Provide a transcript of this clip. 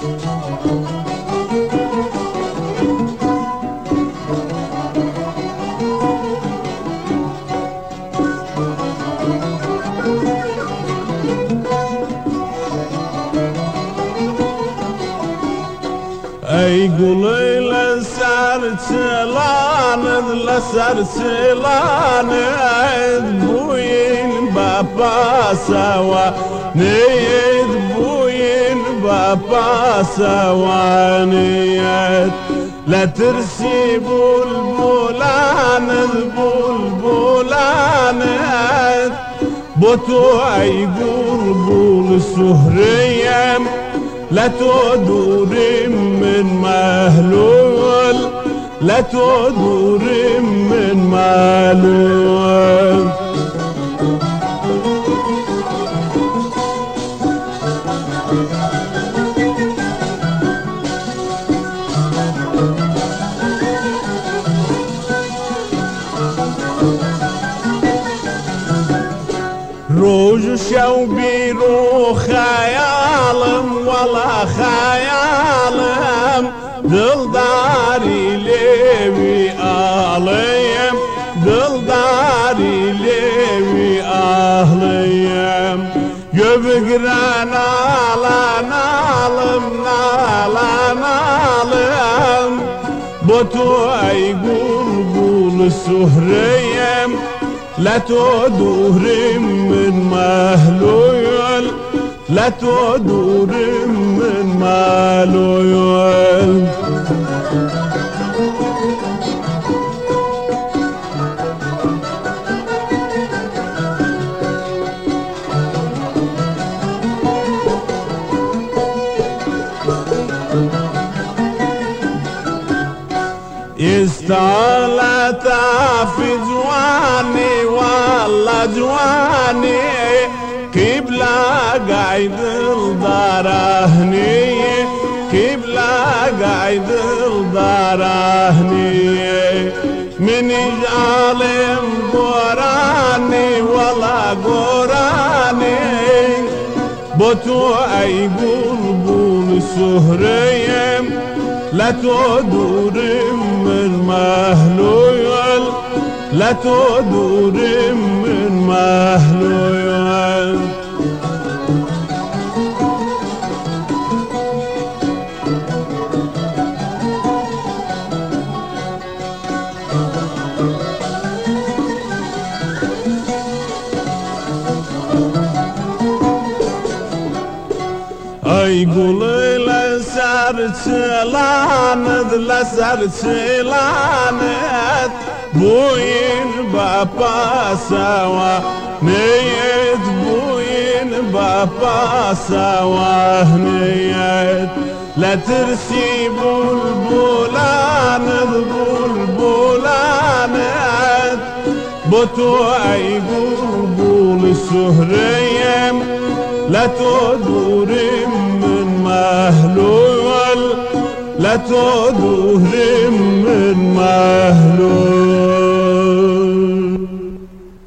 ای گلی لسر چلانت بوین بابا سوا نیت بوین بابا سوانیت لترسي بلبلانت بوتو ای بلبل سهریم لا تدور من مهلول لا تدور من مهلول روج شوقي رو خيالم ولا خيالم دل داري ليوي آليم دل داري ليوي آليم يبقران على نالم بوتو اي قلبول سهريم لا تدور من مهلول لا تدور من مهلول استعلت في جواني والله جواني قبلة قاعد الضرهني قبلة قاعد الضرهني من ظالم قراني والله قراني بوتو اي بلبل سهريم لا تدور من مهلول لا تدور من مهلول ای گلی لسر چلانت بوین بابا سوا نیت بوین بابا سوا نیت لا ترسي بلبلانت بوتو اي بلبل سهريم لا تدور من مهلول لا تدور من مهلول